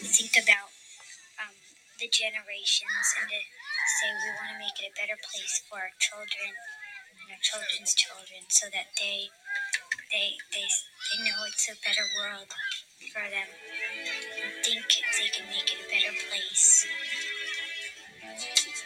think about the generations and to say we want to make it a better place for our children and our children's children, so that they know it's a better world for them and think they can make it a better place.